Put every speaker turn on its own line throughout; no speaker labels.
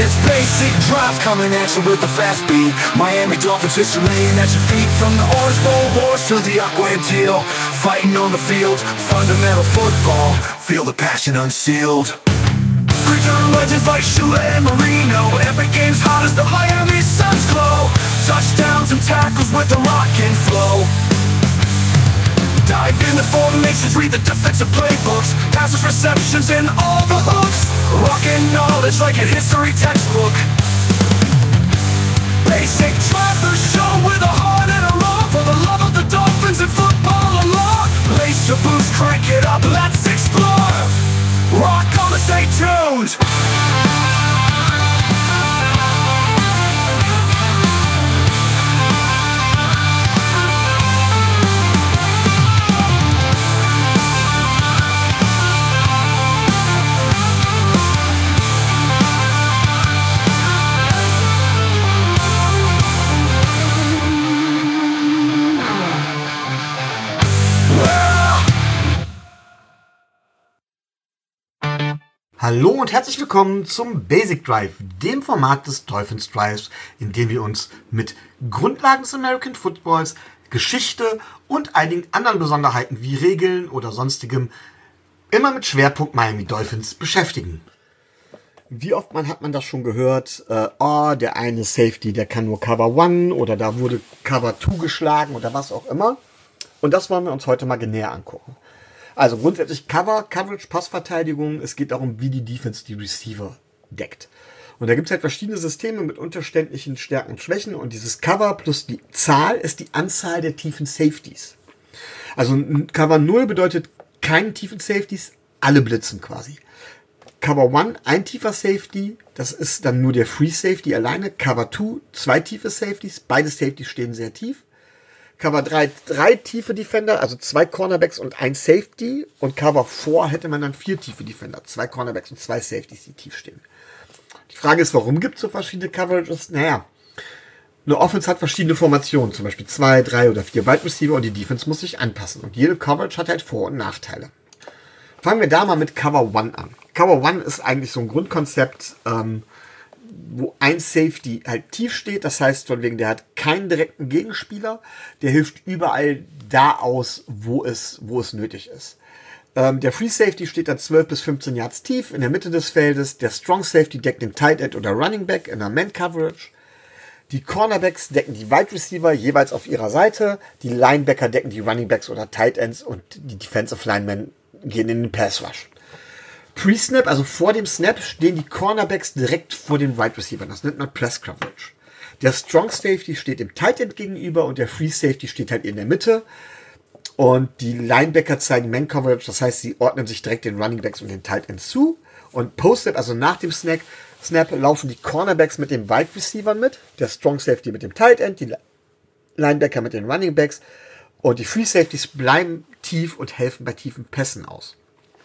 It's basic drive coming at you with a fast beat. Miami Dolphins history laying at your feet. From the Orange Bowl wars to the aqua and teal. Fighting on the field, fundamental football. Feel the passion unsealed. Creature legends like Shula and Marino. Epic games hot as the Miami Suns glow. Touchdowns and tackles with the rock and flow. Dive in the formations, read the defensive playbooks. Passes, receptions, and all the hooks. Rockin' knowledge like a history textbook. Basic drive the show with a heart and a love for the love of the Dolphins and football alone. Lace your boots, crank it up, let's explore. Rock on and stay tuned.
Hallo und herzlich willkommen zum Basic Drive, dem Format des Dolphins Drives, in dem wir uns mit Grundlagen des American Footballs, Geschichte und einigen anderen Besonderheiten wie Regeln oder sonstigem immer mit Schwerpunkt Miami Dolphins beschäftigen. Wie oft hat man das schon gehört, der eine Safety, der kann nur Cover 1 oder da wurde Cover 2 geschlagen oder was auch immer. Und das wollen wir uns heute mal näher angucken. Also grundsätzlich Coverage, Passverteidigung. Es geht darum, wie die Defense die Receiver deckt. Und da gibt es halt verschiedene Systeme mit unterschiedlichen Stärken und Schwächen. Und dieses Cover plus die Zahl ist die Anzahl der tiefen Safeties. Also ein Cover 0 bedeutet keine tiefen Safeties, alle blitzen quasi. Cover 1, ein tiefer Safety, das ist dann nur der Free Safety alleine. Cover 2, 2 tiefe Safeties, beide Safeties stehen sehr tief. Cover 3, 3 tiefe Defender, also 2 Cornerbacks und 1 Safety. Und Cover 4 hätte man dann 4 tiefe Defender, 2 Cornerbacks und 2 Safeties, die tief stehen. Die Frage ist, warum gibt es so verschiedene Coverages? Naja, eine Offense hat verschiedene Formationen, zum Beispiel 2, 3 oder 4 Wide Receiver und die Defense muss sich anpassen. Und jede Coverage hat halt Vor- und Nachteile. Fangen wir da mal mit Cover 1 an. Cover 1 ist eigentlich so ein Grundkonzept, wo ein Safety halt tief steht, das heißt von wegen, der hat keinen direkten Gegenspieler, der hilft überall da aus, wo es nötig ist. Der Free Safety steht dann 12 bis 15 Yards tief in der Mitte des Feldes, der Strong Safety deckt den Tight End oder Running Back in der Man Coverage, die Cornerbacks decken die Wide Receiver jeweils auf ihrer Seite, die Linebacker decken die Running Backs oder Tight Ends und die Defensive Linemen gehen in den Pass Rush. Pre-Snap, also vor dem Snap, stehen die Cornerbacks direkt vor den Wide Receivers. Das nennt man Press Coverage. Der Strong Safety steht dem Tight End gegenüber und der Free Safety steht halt in der Mitte. Und die Linebacker zeigen Man Coverage, das heißt, sie ordnen sich direkt den Running Backs und den Tight Ends zu. Und Post-Snap, also nach dem Snap, laufen die Cornerbacks mit den Wide Receivers mit, der Strong Safety mit dem Tight End, die Linebacker mit den Running Backs und die Free Safeties bleiben tief und helfen bei tiefen Pässen aus.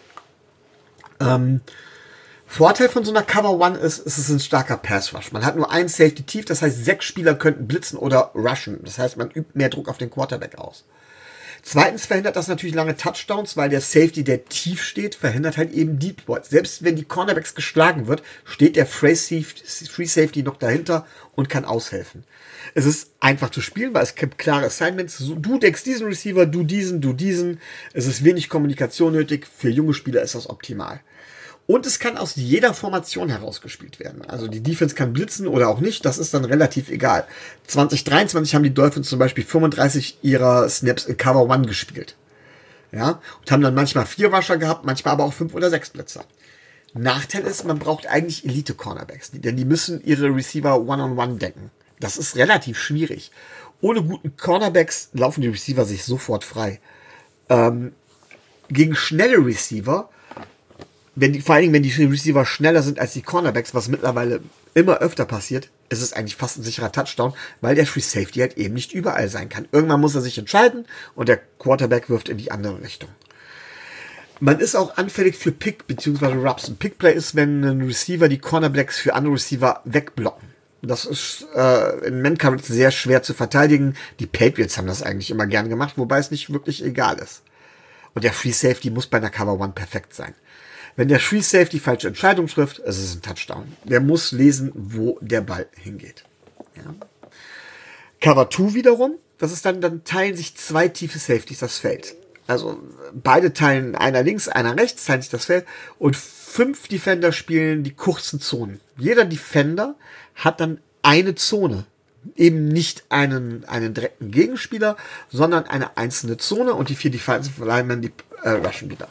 Vorteil von so einer Cover 1 ist, es ist ein starker Pass Rush. Man hat nur einen Safety tief, das heißt 6 Spieler könnten blitzen oder rushen. Das heißt, man übt mehr Druck auf den Quarterback aus. Zweitens verhindert das natürlich lange Touchdowns, weil der Safety, der tief steht, verhindert halt eben Deep Balls. Selbst wenn die Cornerbacks geschlagen wird, steht der Free Safety noch dahinter und kann aushelfen. Es ist einfach zu spielen, weil es gibt klare Assignments. Du deckst diesen Receiver, du diesen. Es ist wenig Kommunikation nötig. Für junge Spieler ist das optimal. Und es kann aus jeder Formation herausgespielt werden. Also die Defense kann blitzen oder auch nicht. Das ist dann relativ egal. 2023 haben die Dolphins zum Beispiel 35 ihrer Snaps in Cover 1 gespielt. Ja, und haben dann manchmal 4 Rusher gehabt, manchmal aber auch 5 oder 6 Blitzer. Nachteil ist, man braucht eigentlich Elite-Cornerbacks, denn die müssen ihre Receiver One-on-One decken. Das ist relativ schwierig. Ohne guten Cornerbacks laufen die Receiver sich sofort frei. Gegen schnelle Receiver, vor allen Dingen, wenn die Receiver schneller sind als die Cornerbacks, was mittlerweile immer öfter passiert, ist es eigentlich fast ein sicherer Touchdown, weil der Free Safety halt eben nicht überall sein kann. Irgendwann muss er sich entscheiden und der Quarterback wirft in die andere Richtung. Man ist auch anfällig für Pick bzw. Rubs. Ein Pickplay ist, wenn ein Receiver die Cornerbacks für andere Receiver wegblocken. Das ist in Man-Coverage sehr schwer zu verteidigen. Die Patriots haben das eigentlich immer gern gemacht, wobei es nicht wirklich egal ist. Und der Free Safety muss bei einer Cover One perfekt sein. Wenn der Free Safety falsche Entscheidung trifft, es ist ein Touchdown. Der muss lesen, wo der Ball hingeht. Ja. Cover 2 wiederum, das ist dann teilen sich zwei tiefe Safeties das Feld. Also beide teilen, einer links, einer rechts, teilen sich das Feld und 5 Defender spielen die kurzen Zonen. Jeder Defender hat dann eine Zone. Eben nicht einen direkten Gegenspieler, sondern eine einzelne Zone und die 4 Defensive Linemen, die rushen wieder.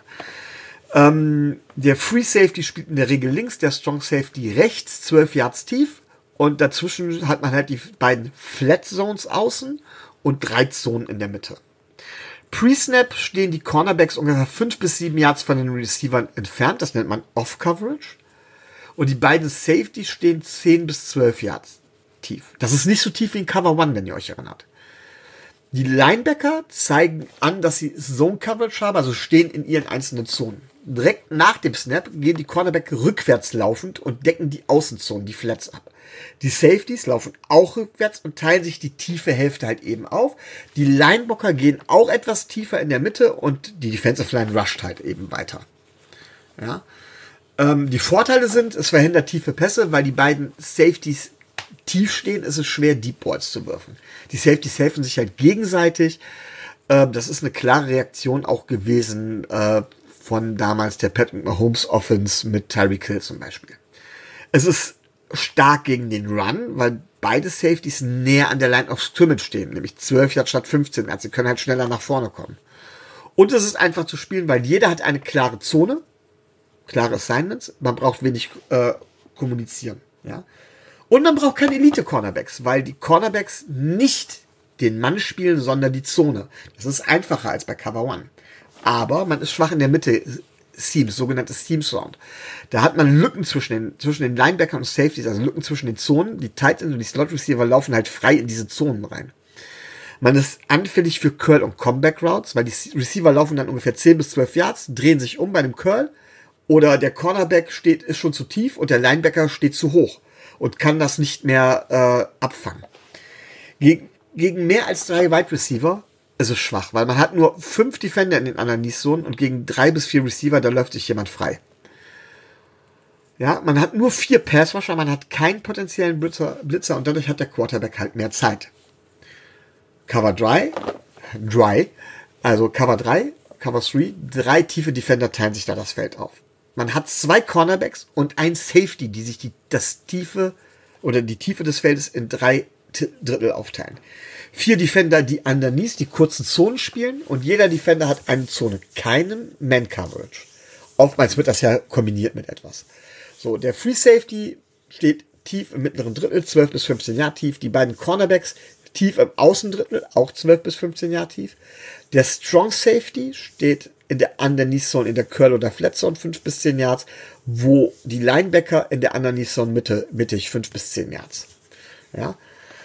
Der Free Safety spielt in der Regel links, der Strong Safety rechts, 12 Yards tief und dazwischen hat man halt die beiden Flat Zones außen und 3 Zonen in der Mitte. Pre-Snap stehen die Cornerbacks ungefähr 5 bis 7 Yards von den Receivern entfernt, das nennt man Off-Coverage. Und die beiden Safeties stehen 10 bis 12 Yards tief. Das ist nicht so tief wie in Cover One, wenn ihr euch erinnert. Die Linebacker zeigen an, dass sie Zone-Coverage haben, also stehen in ihren einzelnen Zonen. Direkt nach dem Snap gehen die Cornerback rückwärts laufend und decken die Außenzonen, die Flats ab. Die Safeties laufen auch rückwärts und teilen sich die tiefe Hälfte halt eben auf. Die Linebacker gehen auch etwas tiefer in der Mitte und die Defensive Line rusht halt eben weiter. Ja. Die Vorteile sind, es verhindert tiefe Pässe, weil die beiden Safeties tief stehen, ist es schwer, Deep Balls zu werfen. Die Safeties helfen sich halt gegenseitig. Das ist eine klare Reaktion auch gewesen von damals der Patrick Mahomes Offense mit Tyreek Hill zum Beispiel. Es ist stark gegen den Run, weil beide Safeties näher an der Line of Scrimmage stehen, nämlich 12 Yards statt 15 Yards. Sie können halt schneller nach vorne kommen. Und es ist einfach zu spielen, weil jeder hat eine klare Zone, klare Assignments. Man braucht wenig kommunizieren. Ja? Und man braucht keine Elite-Cornerbacks, weil die Cornerbacks nicht den Mann spielen, sondern die Zone. Das ist einfacher als bei Cover One. Aber man ist schwach in der Mitte, Seams, sogenanntes Seams Round. Da hat man Lücken zwischen den Linebackern und Safeties, also Lücken zwischen den Zonen. Die Tight Ends und die Slot Receiver laufen halt frei in diese Zonen rein. Man ist anfällig für Curl und Comeback Routes, weil die Receiver laufen dann ungefähr 10 bis 12 Yards, drehen sich um bei einem Curl oder der Cornerback ist schon zu tief und der Linebacker steht zu hoch und kann das nicht mehr abfangen. Gegen mehr als 3 Wide Receiver ist es schwach, weil man hat nur 5 Defender in den Underneath-Zonen und gegen 3 bis 4 Receiver, da läuft sich jemand frei. Ja, man hat nur 4 Passrusher, man hat keinen potenziellen Blitzer und dadurch hat der Quarterback halt mehr Zeit. Cover 3, also Cover 3, Cover 3, 3 tiefe Defender teilen sich da das Feld auf. Man hat 2 Cornerbacks und ein Safety, die sich die Tiefe des Feldes in 3 Drittel aufteilen. 4 Defender, die underneath die kurzen Zonen spielen und jeder Defender hat eine Zone, keinen Man-Coverage. Oftmals wird das ja kombiniert mit etwas. So, der Free Safety steht tief im mittleren Drittel, 12 bis 15 Jahre tief. Die beiden Cornerbacks tief im Außendrittel, auch 12 bis 15 Jahre tief. Der Strong Safety steht in der Underneath Zone, in der Curl oder Flat Zone 5 bis 10 Yards, wo die Linebacker in der Underneath Zone mittig 5 bis 10 Yards. Ja.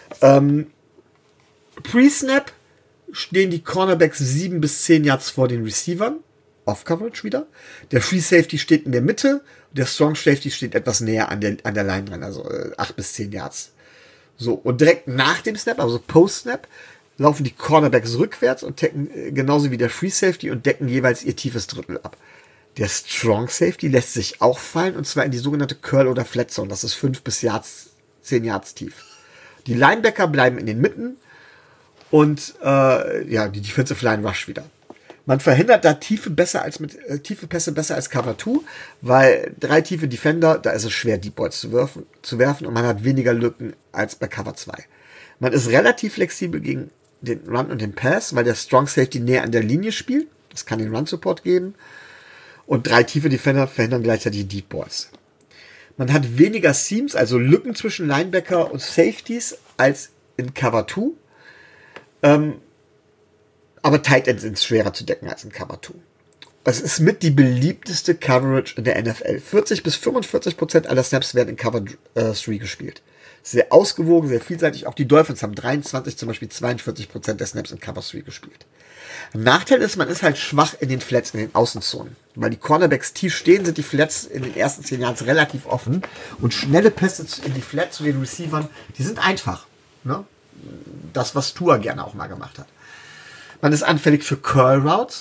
Pre-Snap stehen die Cornerbacks 7 bis 10 Yards vor den Receivern. Off-Coverage wieder. Der Free Safety steht in der Mitte. Der Strong Safety steht etwas näher an der Line dran, also 8 bis 10 Yards. So, und direkt nach dem Snap, also Post-Snap, laufen die Cornerbacks rückwärts und decken genauso wie der Free Safety und decken jeweils ihr tiefes Drittel ab. Der Strong Safety lässt sich auch fallen und zwar in die sogenannte Curl oder Flat Zone. Das ist 5 bis 10 Yards tief. Die Linebacker bleiben in den Mitten und die Defensive Line rush wieder. Man verhindert da tiefe Pässe besser als Cover 2, weil 3 tiefe Defender, da ist es schwer, Deep Balls zu werfen und man hat weniger Lücken als bei Cover 2. Man ist relativ flexibel gegen den Run und den Pass, weil der Strong Safety näher an der Linie spielt. Das kann den Run Support geben. Und 3 tiefe Defender verhindern gleichzeitig Deep Balls. Man hat weniger Seams, also Lücken zwischen Linebacker und Safeties, als in Cover 2. Aber Tight Ends sind schwerer zu decken als in Cover 2. Es ist mit die beliebteste Coverage in der NFL. 40 bis 45% aller Snaps werden in Cover 3 gespielt. Sehr ausgewogen, sehr vielseitig. Auch die Dolphins haben 23, zum Beispiel 42% der Snaps in Cover 3 gespielt. Ein Nachteil ist, man ist halt schwach in den Flats, in den Außenzonen. Weil die Cornerbacks tief stehen, sind die Flats in den ersten 10 Jahren relativ offen. Und schnelle Pässe in die Flats zu den Receivern, die sind einfach. Ne? Das, was Tua gerne auch mal gemacht hat. Man ist anfällig für Curl Routes,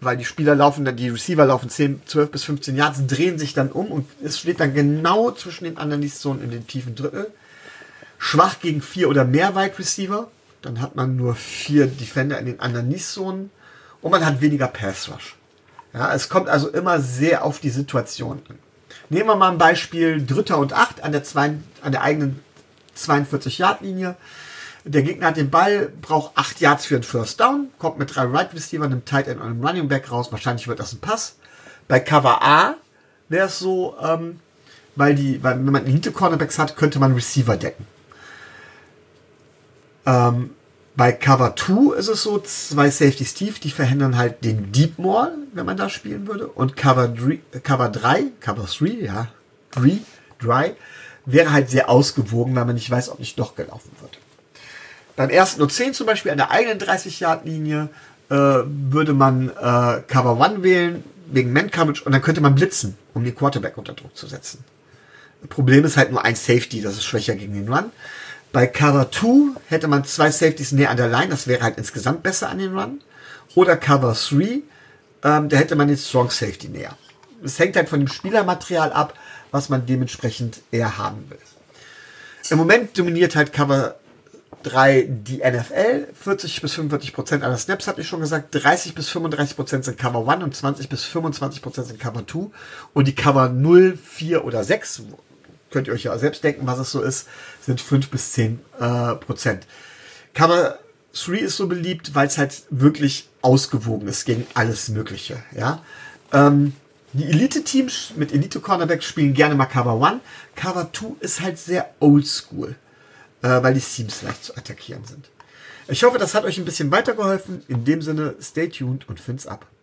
weil die Receiver laufen 12 bis 15 Yards, drehen sich dann um und es steht dann genau zwischen den Underneath-Zonen in den tiefen Drittel. Schwach gegen 4 oder mehr Wide Receiver, dann hat man nur 4 Defender in den Underneath-Zonen und man hat weniger Pass-Rush. Ja, es kommt also immer sehr auf die Situation an. Nehmen wir mal ein Beispiel, 3. und 8 an der eigenen 42-Yard-Linie. Der Gegner hat den Ball, braucht 8 Yards für einen First Down, kommt mit 3 Right Receiver, einem Tight End und einem Running Back raus. Wahrscheinlich wird das ein Pass. Bei Cover A wäre es so, weil wenn man Elite Cornerbacks hat, könnte man Receiver decken. Bei Cover 2 ist es so, 2 Safeties tief, die verhindern halt den Deep Ball, wenn man da spielen würde. Und Cover 3, wäre halt sehr ausgewogen, weil man nicht weiß, ob nicht doch gelaufen wird. Beim ersten und 10 zum Beispiel an der eigenen 30-Yard-Linie würde man Cover 1 wählen, wegen Man-Coverage, und dann könnte man blitzen, um den Quarterback unter Druck zu setzen. Das Problem ist halt nur ein Safety, das ist schwächer gegen den Run. Bei Cover 2 hätte man 2 Safeties näher an der Line, das wäre halt insgesamt besser an den Run. Oder Cover 3, da hätte man den Strong Safety näher. Es hängt halt von dem Spielermaterial ab, was man dementsprechend eher haben will. Im Moment dominiert halt Cover 3 die NFL. 40-45% aller Snaps, hatte ich schon gesagt. 30-35% sind Cover 1 und 20-25% sind Cover 2. Und die Cover 0, 4 oder 6, könnt ihr euch ja selbst denken, was es so ist, sind 5-10%. Cover 3 ist so beliebt, weil es halt wirklich ausgewogen ist gegen alles Mögliche. Ja? Die Elite-Teams mit Elite-Cornerbacks spielen gerne mal Cover 1. Cover 2 ist halt sehr oldschool, weil die Seams leicht zu attackieren sind. Ich hoffe, das hat euch ein bisschen weitergeholfen. In dem Sinne, stay tuned und Fins ab.